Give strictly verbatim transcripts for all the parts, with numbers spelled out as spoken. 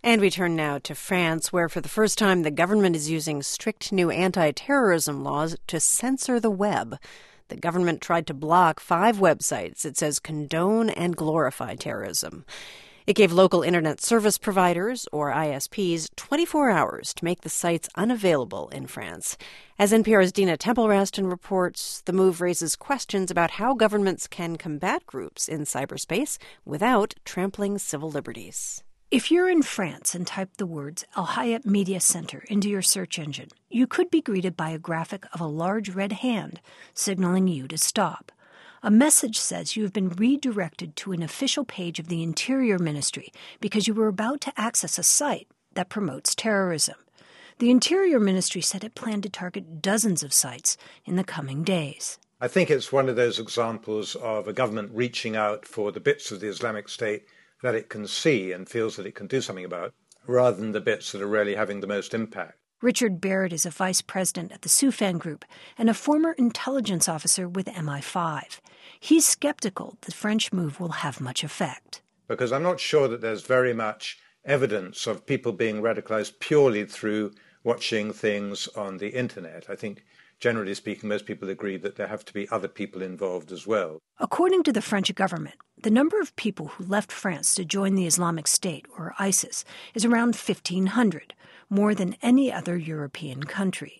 And we turn now to France, where for the first time the government is using strict new anti-terrorism laws to censor the web. The government tried to block five websites it says condone and glorify terrorism. It gave local internet service providers, or I S Ps, twenty-four hours to make the sites unavailable in France. As N P R's Dina Temple-Raston reports, the move raises questions about how governments can combat groups in cyberspace without trampling civil liberties. If you're in France and type the words Al Hayat Media Center into your search engine, you could be greeted by a graphic of a large red hand signaling you to stop. A message says you have been redirected to an official page of the Interior Ministry because you were about to access a site that promotes terrorism. The Interior Ministry said it planned to target dozens of sites in the coming days. I think it's one of those examples of a government reaching out for the bits of the Islamic State that it can see and feels that it can do something about, rather than the bits that are really having the most impact. Richard Barrett is a vice president at the Soufan Group and a former intelligence officer with M I five. He's skeptical the French move will have much effect. Because I'm not sure that there's very much evidence of people being radicalized purely through watching things on the internet. I think, generally speaking, most people agree that there have to be other people involved as well. According to the French government, the number of people who left France to join the Islamic State, or ISIS, is around fifteen hundred, more than any other European country.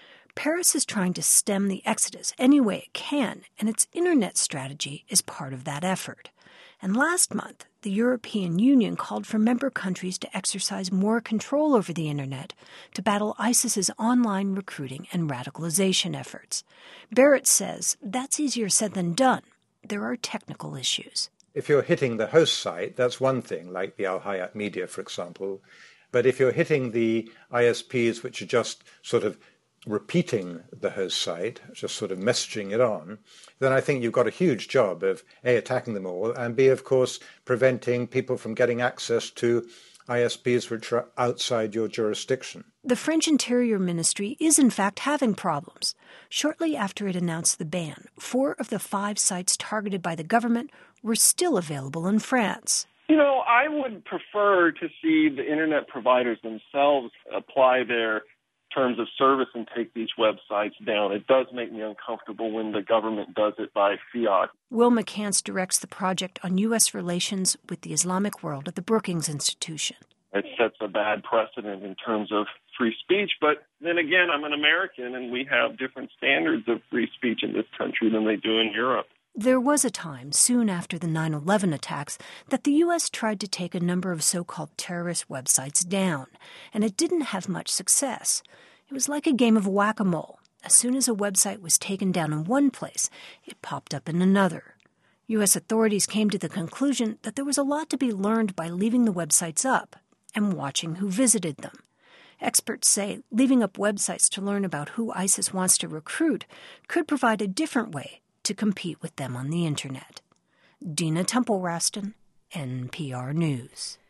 Paris is trying to stem the exodus any way it can, and its internet strategy is part of that effort. And last month, the European Union called for member countries to exercise more control over the internet to battle ISIS's online recruiting and radicalization efforts. Barrett says that's easier said than done. There are technical issues. If you're hitting the host site, that's one thing, like the Al Hayat Media, for example. But if you're hitting the I S Ps, which are just sort of repeating the host site, just sort of messaging it on, then I think you've got a huge job of A, attacking them all, and B, of course, preventing people from getting access to I S Ps which are outside your jurisdiction. The French Interior Ministry is in fact having problems. Shortly after it announced the ban, four of the five sites targeted by the government were still available in France. You know, I would prefer to see the internet providers themselves apply their terms of service and take these websites down. It does make me uncomfortable when the government does it by fiat. Will McCants directs the project on U S relations with the Islamic world at the Brookings Institution. It sets a bad precedent in terms of free speech, but then again, I'm an American and we have different standards of free speech in this country than they do in Europe. There was a time, soon after the nine eleven attacks, that the U S tried to take a number of so-called terrorist websites down, and it didn't have much success. It was like a game of whack-a-mole. As soon as a website was taken down in one place, it popped up in another. U S authorities came to the conclusion that there was a lot to be learned by leaving the websites up and watching who visited them. Experts say leaving up websites to learn about who ISIS wants to recruit could provide a different way to compete with them on the internet. Dina Temple-Raston, N P R News.